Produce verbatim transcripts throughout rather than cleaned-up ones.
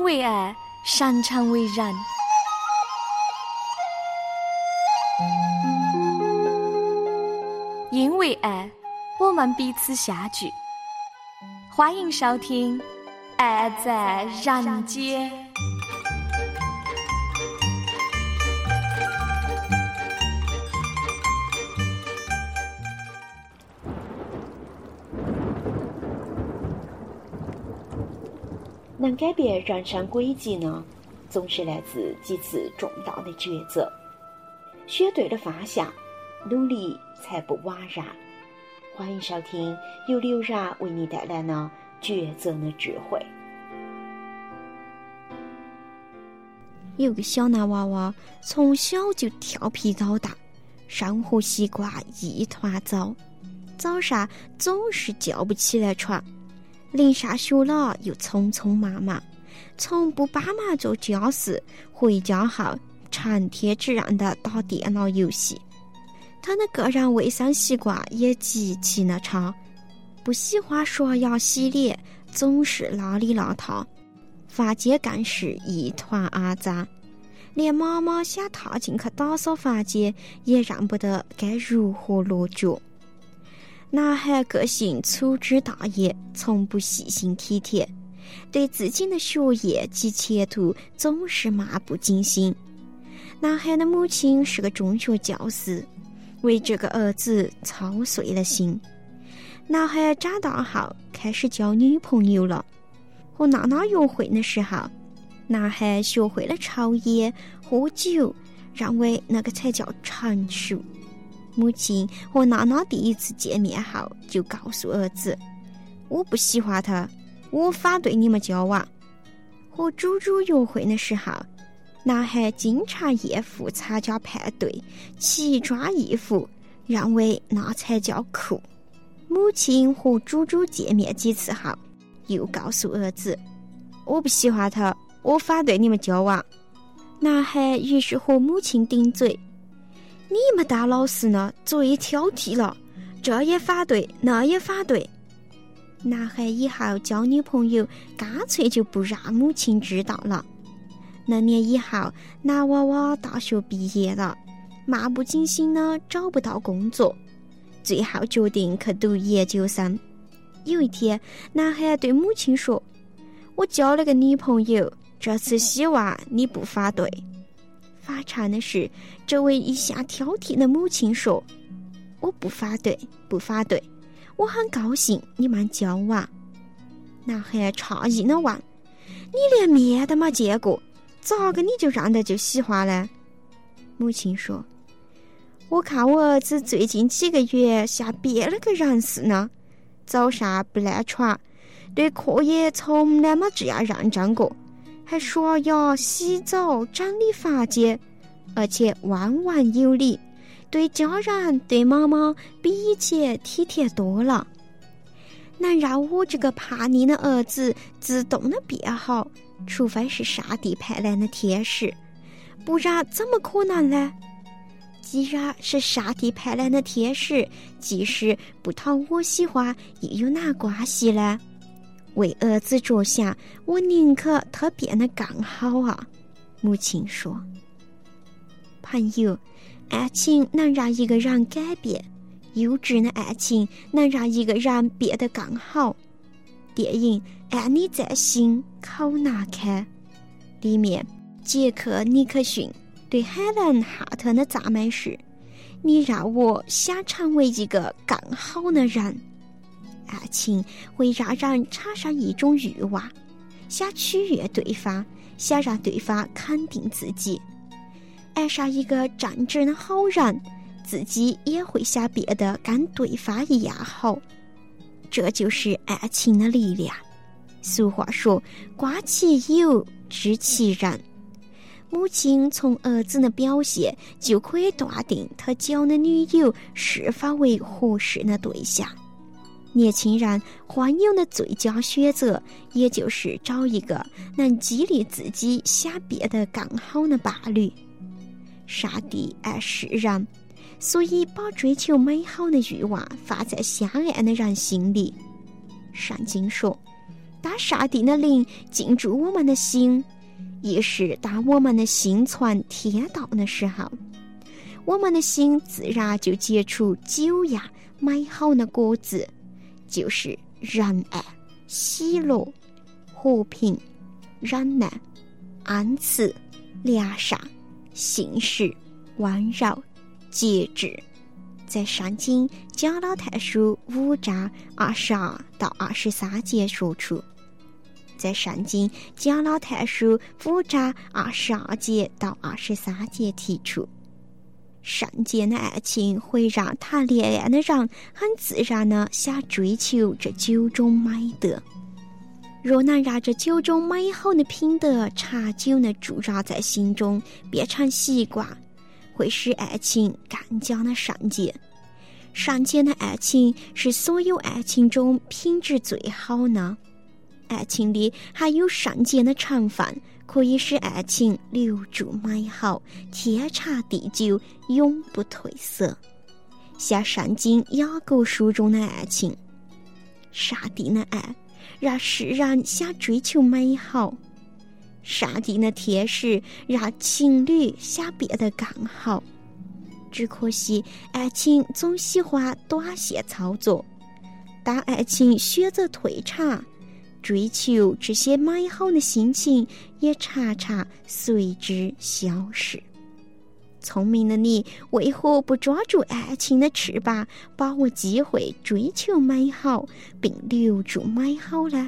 为爱，擅长为人。因为爱，我们彼此相聚。欢迎收听《爱在人间》。 能改变人生轨迹呢，总是来自几次重大的抉择。选对了方向，努力才不枉然。欢迎收听由刘然为你带来的抉择的智慧。 有个小男娃娃从小就调皮捣蛋，生活习惯一团糟，早上总是叫不起来床，临上学了又匆匆忙忙，从不帮忙做家事，回家后成天只让他打电脑游戏。他的个人卫生习惯也极其的差，不喜欢刷牙洗脸，总是邋里邋遢，发间更是一团肮脏，连妈妈想踏进去打扫房间也让不得该如何落脚。男孩个性粗枝大叶，从不细心体贴，对自己的学业及前途总是漫不经心。男孩的母亲是个中学教师，为这个儿子操碎了心。男孩长大后开始交女朋友了，和娜娜约会的时候，男孩学会了抽烟喝酒，认为那个才叫成熟。母亲和娜娜第一次见面后就告诉儿子，我不喜欢他，我反对你们交往。和猪猪约会的时候，男孩经常夜赴参加派对，奇装异服，认为那才叫酷。母亲和猪猪见面几次后，又告诉儿子，我不喜欢他，我反对你们交往。男孩于是和母亲顶嘴，你们当老师呢最挑剔了，这也反对，那也反对。男孩以后交女朋友干脆就不让母亲知道了。那年以后，男娃娃大学毕业了，漫不经心的找不到工作，最后决定去读研究生。有一天，男孩对母亲说，我交了个女朋友，这次希望你不反对。反常的是，这位一向挑剔的母亲说，我不反对，不反对，我很高兴你们交往。男孩诧异的问，你连面都没见过，咋个你就让他就喜欢了？母亲说，我看我儿子最近几个月像变了个人似呢，早上不赖床，对课业从来没这样认真过，还刷牙洗澡整理房间，而且温文有礼，对家人对妈妈比以前体贴多了。能让我这个叛逆的儿子自动的变好，除非是上帝派来的天使，不然怎么可能呢？既然是上帝派来的天使，即使不讨我喜欢又有哪关系呢？为儿子着想，我宁可他变得更好啊。母亲说，朋友，爱情能让一个人改变，优质的爱情能让一个人变得更好。电影《爱你在心口难开》里面，杰克·尼克逊对海伦·哈特的赞美是，你让我想成为一个更好的人。爱情会让人产生一种欲望，想取悦对方，想让对方肯定自己。爱上一个正直的好人，自己也会想变得跟对方一样好。这就是爱情的力量。俗话说，观其友，知其人。母亲从儿子的表现就可以断定他交的女友是否为合适的对象。年轻人欢有的最佳选择，也就是找一个能激励自己想变得更好的伴侣。上帝爱世人，所以把追求美好的欲望放在相爱的人心里。圣经说， 当上帝的灵进驻我们的心，也是当我们的心存天道的时候，我们的心自然就结出久雅美好的果子，就是仁爱、喜乐、和平、忍耐、安慈、良善、信实、温柔、节制。在圣经讲老太书五章二十二到二十三节说出，在圣经讲老太书五章二十二节到二十三节提出，圣洁的爱情会让谈恋爱的人很自然地想追求这九种美德。若能让这九种美好的品德长久地驻扎在心中，变成习惯，会使爱情更加的圣洁。圣洁的爱情是所有爱情中品质最好的，爱情里还有圣洁的成分，可以使爱情留住美好，天长地久，永不褪色。像圣经雅各书中的爱情，上帝的爱让世人想追求美好，上帝的天使让情侣想变得更好。只可惜爱情总喜欢短线操作，当爱情选择退场，追求这些美好的心情也常常随之消失。聪明的你为何不抓住爱情的翅膀，把握机会追求美好，并留住美好呢？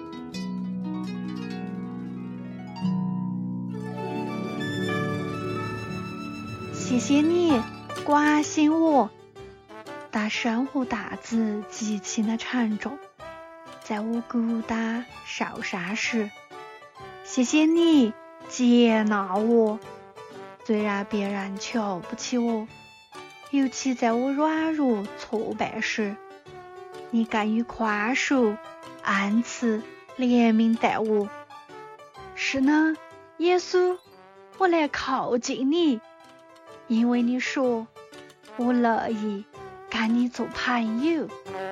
谢谢你关心我。当生活担子极其的沉重，在我孤单受伤时，谢谢你接纳我。虽然别人瞧不起我，尤其在我软弱挫败时，你敢于宽恕、恩慈、怜悯待我。是呢，耶稣，我来靠近你，因为你说我乐意跟你做朋友。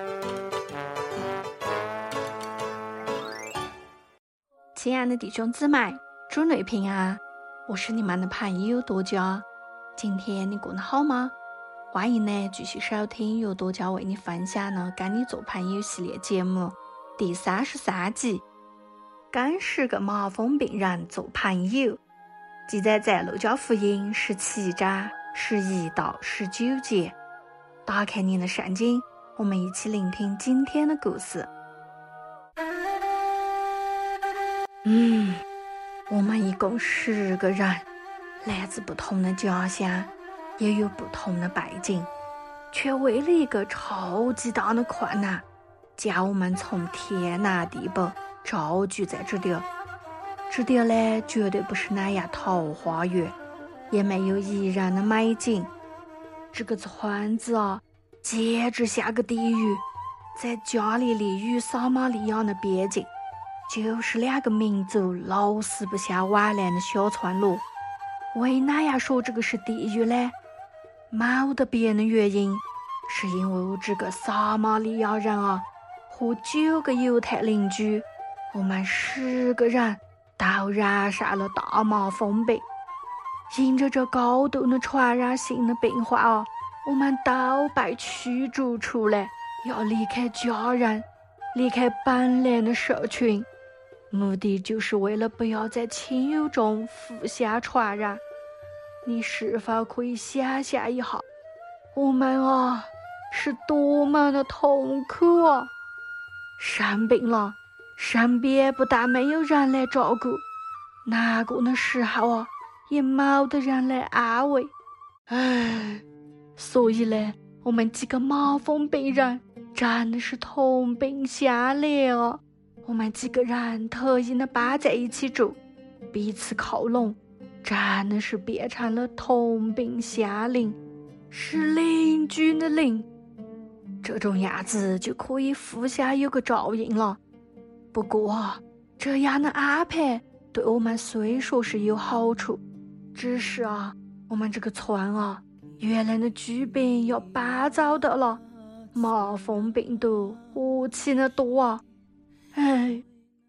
亲爱的弟兄姊妹，主内平安，我是你们的朋友多佳。今天你过得好吗？欢迎呢继续收听由多佳为你分享的跟你做朋友系列节目第三十三集，跟十个麻风病人做朋友，记载在路加福音十七章十一到十九节。打开你的圣经，我们一起聆听今天的故事。嗯，我们一共十个人，来自不同的家乡，也有不同的背景，却为了一个超级大的困难，将我们从天南地北召集在这里。这里呢，绝对不是那样桃花源，也没有宜人的美景。这个村子啊，简直像个地狱。在加利利与撒玛利亚的边境，就是两个民族老死不相往来的小村落。为哪样说这个是地狱呢？没得别的原因，是因为我这个撒玛利亚人啊，和九个犹太邻居，我们十个人都染上了大麻风病。因着这高度的传染性的病患啊，我们都被驱逐出来，要离开家人，离开本来的社群，目的就是为了不要在亲友中互相传染。你是否可以想象一下，我们啊是多么的痛苦啊！生病了，身边不但没有人来照顾，难过的时候啊也没得人来安慰。唉，所以呢，我们几个麻风病人真的是同病相怜啊！我们几个人特意的搬在一起住，彼此靠拢，真的是变成了同病相怜，是邻居的邻。这种样子就可以互相有个照应了。不过这样的安排对我们虽说是有好处，只是啊，我们这个村啊，原来的居民要搬走的了，麻风病毒何其的多啊！哎，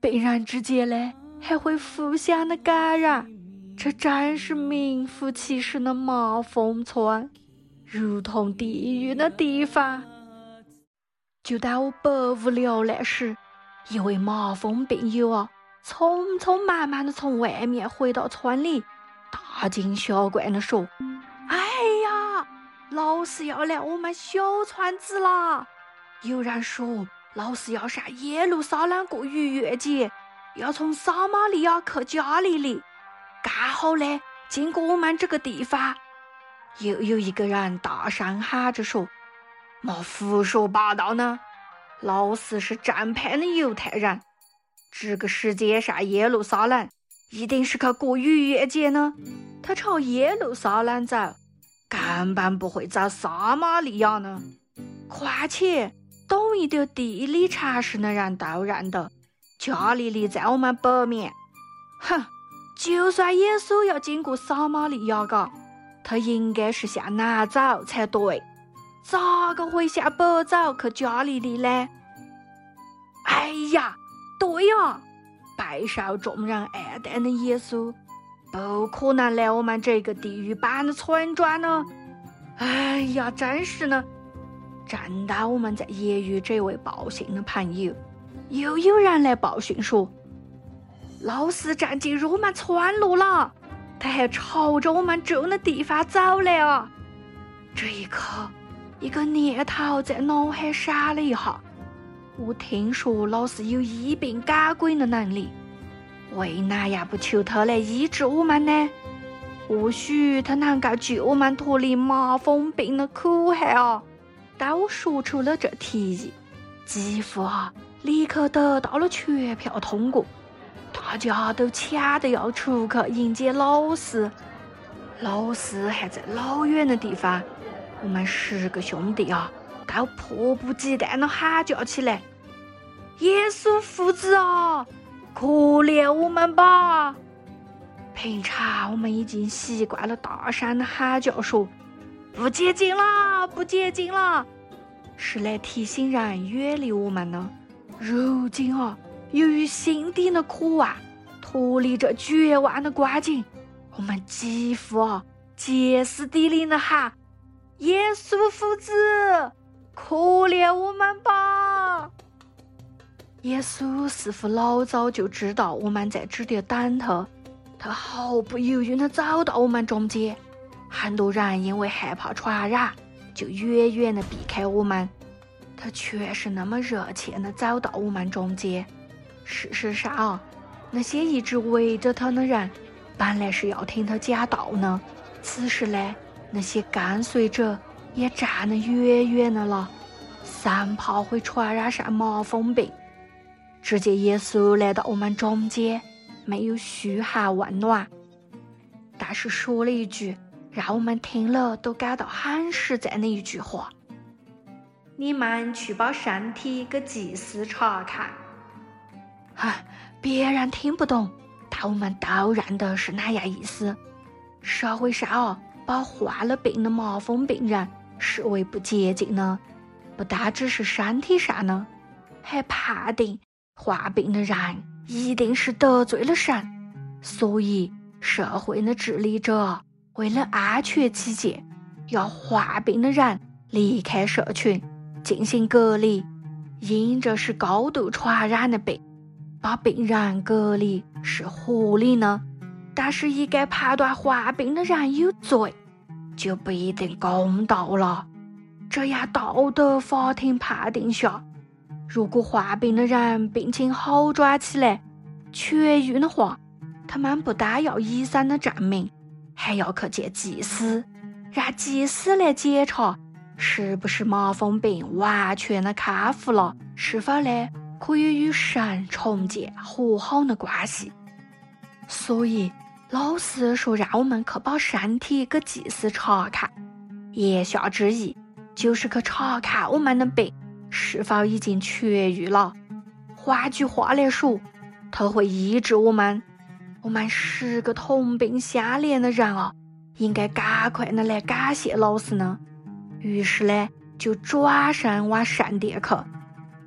病人之间呢还会互相的感染，这真是名副其实的麻风村，如同地狱的地方。就在我北屋流浪时，一位麻风病友啊，匆匆忙忙的从外面回到村里，大惊小怪的说：哎呀，老师要来我们小村子了！有人说老师要上耶路撒冷过逾越节，要从撒玛利亚去加利利，刚好呢经过我们这个地方。又有一个人大声喊着说：莫胡说八道呢，老师是正派的犹太人，这个时间上耶路撒冷一定是去过逾越节呢，他朝耶路撒冷走，根本不会走撒玛利亚呢。况且懂一点地理常识的人都认得，加利利在我们北面。哼，就算耶稣要经过撒玛利亚嘎，他应该是向南走才对，咋个会向北走去加利利呢？哎呀，对呀，备受众人爱戴的耶稣不可能来我们这个地狱般的村庄呢。哎呀，真是呢。正当我们在揶揄这位报信的朋友，又有人来报讯说老师正进入我们村落了，他还朝着我们住的地方走了啊！这一刻，一个念头在脑海闪了一下，我听说老师有医病赶鬼的能力，为哪样不求他来医治我们呢？或许他能够救我们脱离麻风病的苦害啊！当我说出了这提议，几乎啊立刻得到了全票通过，大家都抢着要出去迎接老师。老师还在老远的地方，我们十个兄弟啊都迫不及待地喊叫起来：耶稣父子啊，可怜我们吧！平常我们已经习惯了大声的喊叫说不接近了，不接近了，是来提醒人远离我们呢。如今啊，由于心底的渴望，脱离这绝望的光景，我们几乎啊歇斯底里的喊：耶稣父子，可怜我们吧！耶稣似乎老早就知道我们在这里等他，他毫不犹豫地走到我们中间。很多人因为害怕传染，就远远地避开我们，他却是那么热切地走到我们中间。事实上啊，那些一直围着他的人本来是要听他讲道呢，此时呢，那些跟随者也站得远远的了，生怕会传染上麻风病。只见耶稣来到我们中间，没有嘘寒问暖，但是说了一句让我们听了都感到很实在的一句话：你们去把身体给祭司查看。唉，别人听不懂，但我们都认得是那样意思。社会上啊，把患了病的麻风病人视为不洁净呢，不单只是身体上呢，还判定患病的人一定是得罪了神。所以社会的治理者为了安全起见，要患病的人离开社群进行隔离，因这是高度传染的病，把病人隔离是合理呢。但是一旦判断患病的人有罪，就不一定公道了。这样道德法庭判定下，如果患病的人病情好转起来痊愈的话，他们不但要医生的证明，还要去见祭司，让祭司来检查是不是麻风病完全的康复了，是否呢可以与神重建和好的关系。所以老师说让我们去把身体给祭司查看，言下之意就是去查看我们的病是否已经痊愈了。换句话来说，他会医治我们。我们十个同病相怜的人啊，应该赶快的来感谢老师呢。于是呢，就转身往圣殿去，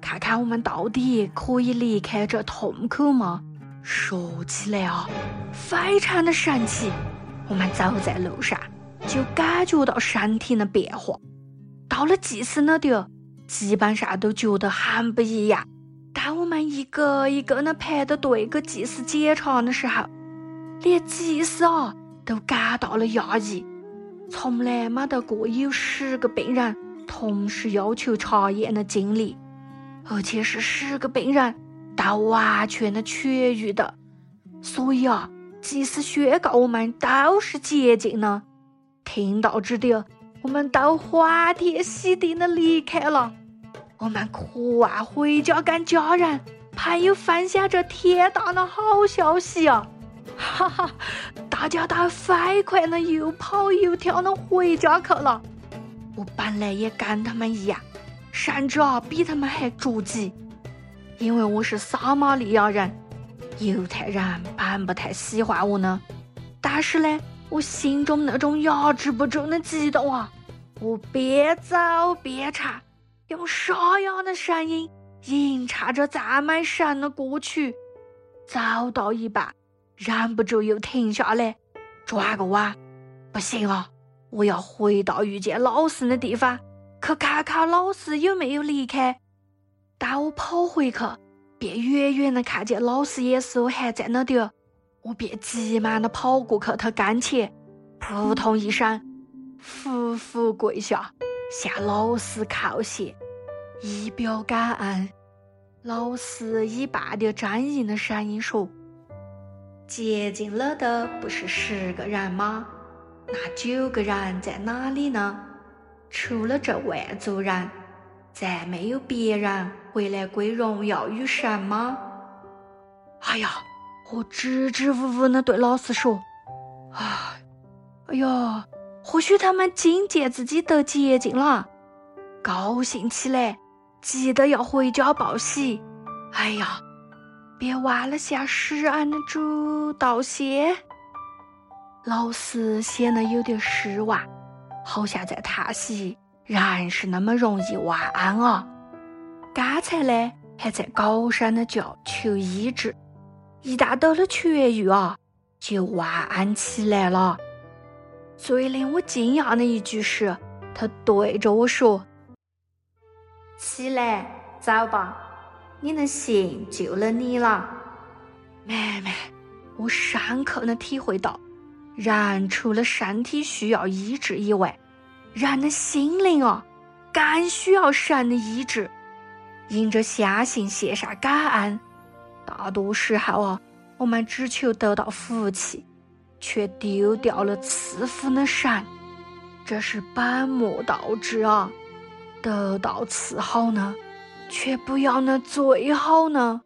看看我们到底可以离开这痛苦吗？说起来啊，非常的神奇。我们走在路上，就感觉到身体的变化。到了祭祀那点，基本上都觉得很不一样。当我们一个一个的排着队给祭祀检查的时候，连祭司啊都感到了压抑。从来没得过有十个病人同时要求查验的经历，而且是十个病人都完全的痊愈的。所以啊，祭司宣告我们都是洁净的。听到这点，我们都欢天喜地的离开了。我们渴望回家跟家人朋友分享这天大的好消息啊！哈哈，大家都飞快的又跑又跳的回家去了。我本来也跟他们一样，甚至啊比他们还着急，因为我是撒玛利亚人，犹太人本不太喜欢我呢。但是呢，我心中那种压制不住的激动啊，我边走边唱，用沙哑的声音吟唱着赞美神的歌曲。走到一半，忍不住又停下来，转个弯。不行啊，我要回到遇见老师的地方，去看看老师有没有离开。当我跑回去，便远远的看见老师耶稣还在那里，我便急忙的跑过去他跟前，扑通一声，匍匐跪下，向老师叩谢，以表感恩。老师以半点狰狞的声音说：洁净了的不是十个人吗？那九个人在哪里呢？除了这万族人，再没有别人回来归荣耀与神吗？哎呀，我支支吾吾地对老师说：啊，哎呀，或许他们今见自己得洁净了，高兴起来，记得要回家报喜。哎呀，别忘了向施恩的主道谢。老师显得有点失望，好像在叹息，人是那么容易晚安啊。刚才呢，还在高声的叫求医治，一旦得了痊愈啊，就晚安起来了。最令我惊讶的一句是，他对着我说：起来，走吧，你的信救了你了。妹妹，我深刻地体会到，人除了身体需要医治以外，人的心灵啊，更需要神的医治。因着相信献上感恩，大多时候啊，我们只求得到福气，却丢掉了赐福的神，这是本末倒置啊！得到次好呢，却不要那最好呢。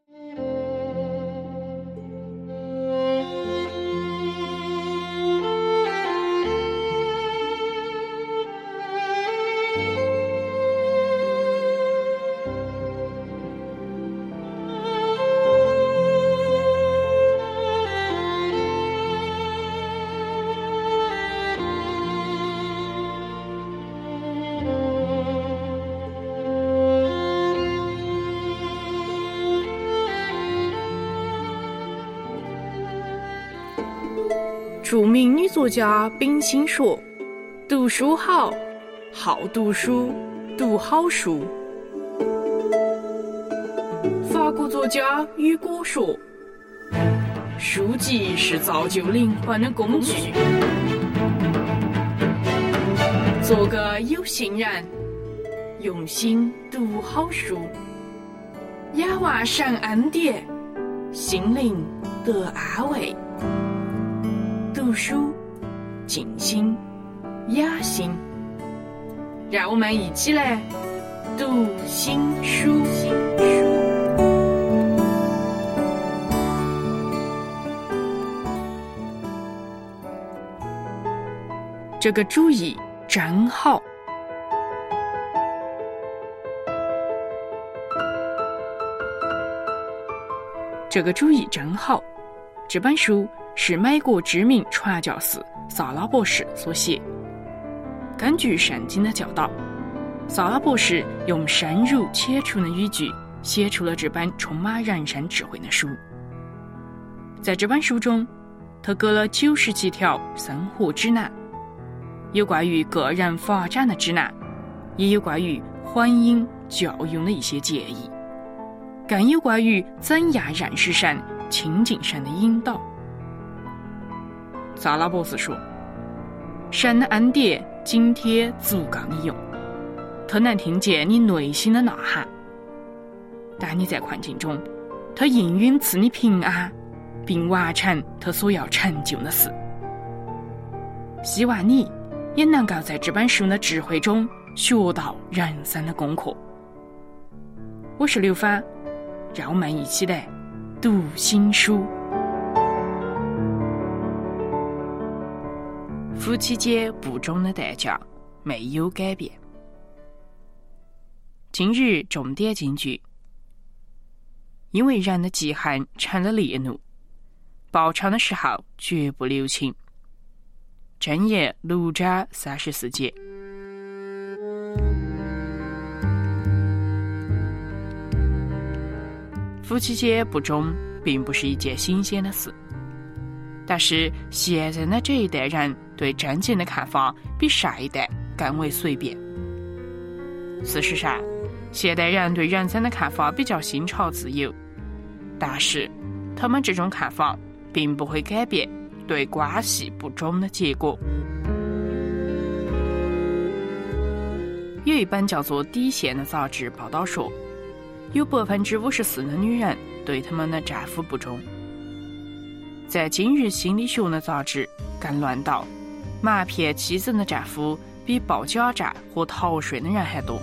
著名女作家冰心说：读书好，好读书，读好书。法国作家雨果说：书籍是造就灵魂的工具。做个有心人，用心读好书，仰望神恩典，心灵得安慰。读书静心雅心，让我们一起来读心书。这个主意真好。这个主意真好。这本书是美国知名传教士萨拉博士所写。根据圣经的教导， 萨拉博士用深入切出的语句写出了这本充满人生智慧的书。在这本书中，他给了九十几条生活指南，有关于个人发展的指南，也有关于婚姻教育的一些建议，更有关于怎样认识神、亲近神的引导。萨拉博士说，神的恩典津贴足够你用，他能听见你内心的呐喊。当你在困境中，他应允赐你平安，并完成他所要成就的事。希望你也能够在这本书的智慧中学到人生的功课。我是刘芳，让我们一起来读新书。夫妻间不忠的代价没有改变。今日重点金句：因为人的记恨成了烈怒，报仇的时候绝不留情。箴言六章三十四节。夫妻间不忠并不是一件新鲜的事，但是现在的这一代人对真情的看法比上一代更为随便。事实上，现代人对人生的看法比较新潮自由，但是他们这种看法并不会改变对关系不忠的结果。有一本叫做《底线》的杂志报道说，有百分之五十四的女人对他们的丈夫不忠。在今日心理学的杂志更论到，瞒骗妻子的丈夫比报假账和逃税的人还多。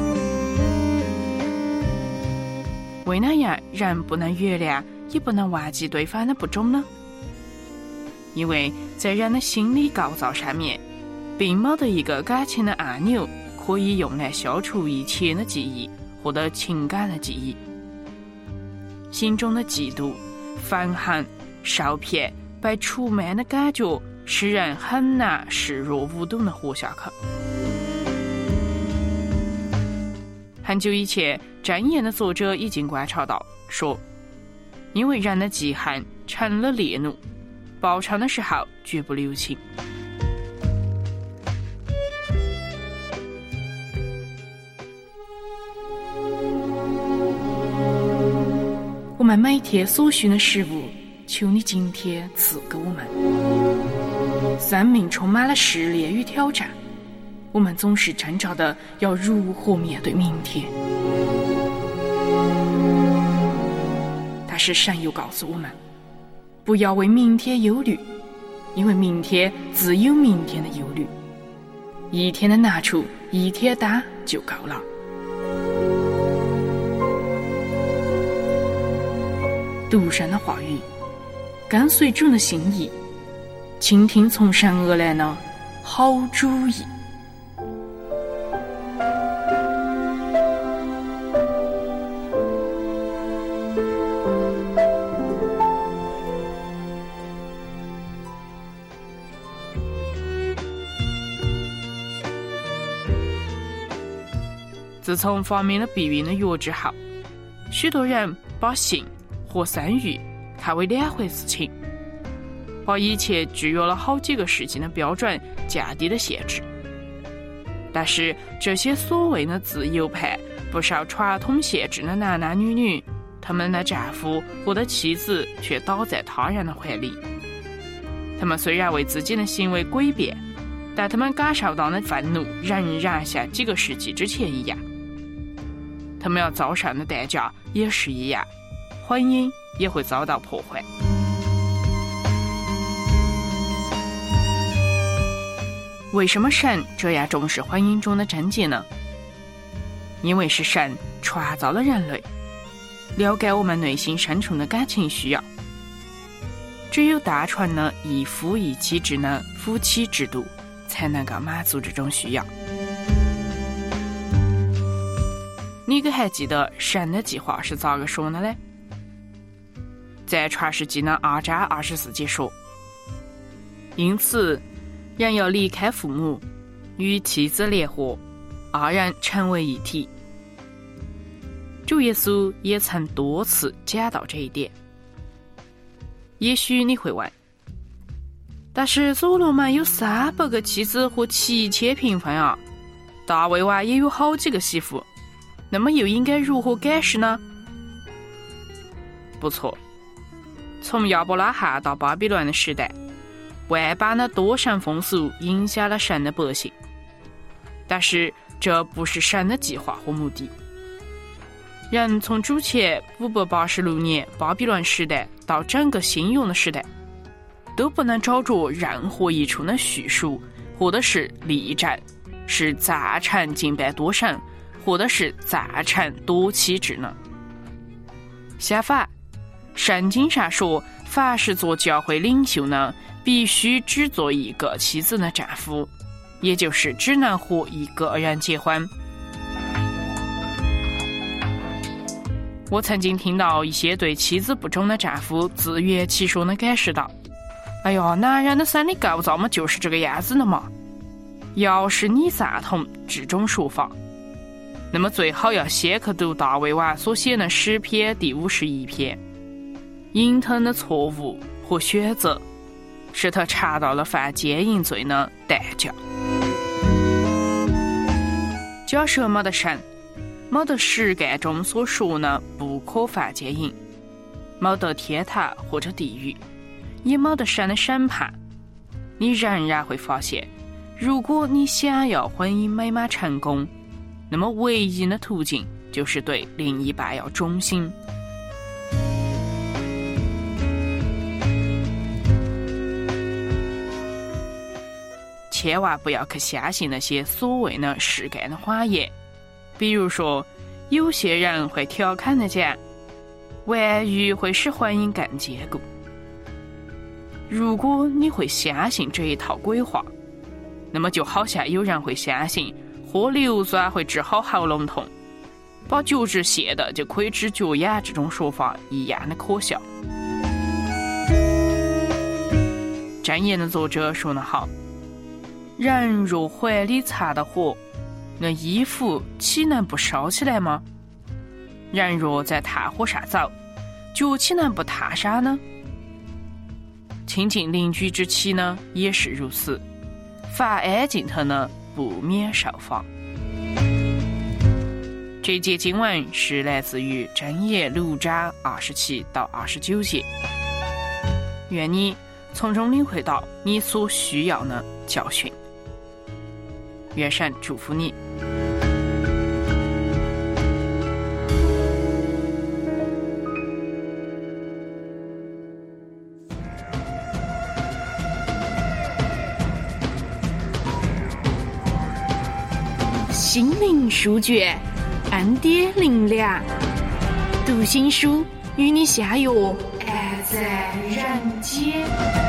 为哪样人不能原谅也不能忘记对方的不忠呢？因为在人的心理构造上面，并没得一个感情的按钮可以用来消除以前的记忆或者情感的记忆。心中的嫉妒、愤恨、受骗、被出卖的感觉使人很难视若无睹地活下去。很久以前，箴言的作者已经观察到，说因为人的记恨成了烈怒，报仇的时候绝不留情。我们每天所需的食物，求你今天赐给我们。生命充满了试炼与挑战，我们总是挣扎的要如何面对明天。但是神又告诉我们，不要为明天忧虑，因为明天自有明天的忧虑，一天的难处一天担就够了。读神的话语，跟随主的心意，倾听从神而来的好主意。自从发明了避孕的药之后，许多人把性和生育看为两回事情，把一切制约了好几个世纪的标准降低了限制。但是这些所谓的自由派不受传统限制的男男女女，他们的丈夫或者妻子却倒在他人的怀里。他们虽然为自己的行为诡辩，但他们感受到的愤怒仍然像几个世纪之前一样。他们要遭受的代价也是一样，婚姻也会遭到破坏。为什么神这样重视婚姻中的贞洁呢？因为是神创造了人类，了解我们内心深处的感情需要。只有单纯的一夫一妻制的夫妻制度才能够满足这种需要。你可还记得神的计划是咋个说的呢？在创世纪的二章二十四节说，因此人要离开父母，与妻子联合， 二人成为一体。主耶稣也曾多次讲到这一点。也许你会问，但是所罗门有三百个妻子和七千嫔妃啊，大卫王也有好几个媳妇，那么又应该如何解释呢？不错，从亚伯拉罕到巴比伦的时代，万般的多神风俗影响了神的百姓，但是这不是神的计划和目的。人从主前五百八十六年巴比伦时代到整个新约的时代，都不能找着任何一处的叙述，或者是例证是赞成敬拜多神，或者是赞成多妻制呢。相反，圣经上说，凡是做教会领袖呢，必须只做一个妻子的丈夫，也就是只能和一个人结婚。我曾经听到一些对妻子不忠的丈夫自圆其说地解释道：哎呦，男人的生理构造嘛就是这个样子的嘛。要是你赞同这种说法，那么最好要先去读大卫王所写的诗篇第五十一篇。隐腾的错误和选择，使他尝到了犯奸淫罪的代价。假设没得神，没得实干中所说的不可犯奸淫，没得天堂或者地狱，也没得神的审判，你仍然会发现，如果你想要婚姻美满成功，那么唯一的途径就是对另一半要忠心。千万不要去相信那些所谓的实干的谎言。比如说，有些人会调侃地讲，外遇会使婚姻更坚固。如果你会相信这一套鬼话，那么就好像有人会相信喝硫酸会治好喉咙痛，把脚趾卸的就可以治脚痒这种说法一样的可笑。箴言的作者说得好，人若怀里藏的火，那衣服岂能不烧起来吗？人若在炭火上走，脚岂能不烫伤呢？亲近邻居之妻呢，也是如此。凡安静他呢，不免受罚。这节经文是来自于箴言六章二十七到二十九节。愿你从中领会到你所需要的教训。愿神祝福你。 心灵书卷，恩典灵粮，读心书与你相约爱在人间。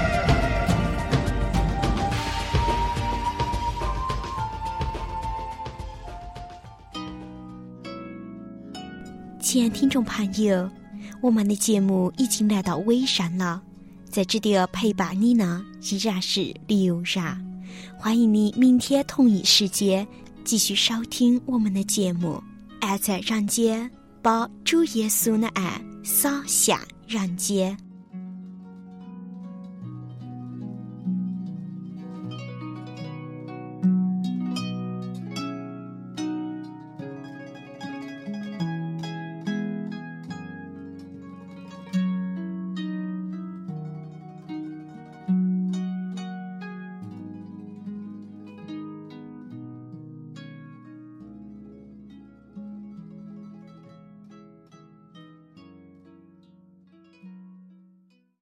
亲爱听众朋友，我们的节目已经来到尾声了，在这里陪伴你呢依然是刘然，欢迎你明天同一时间继续收听我们的节目。爱在人间，把主耶稣的爱洒向人间。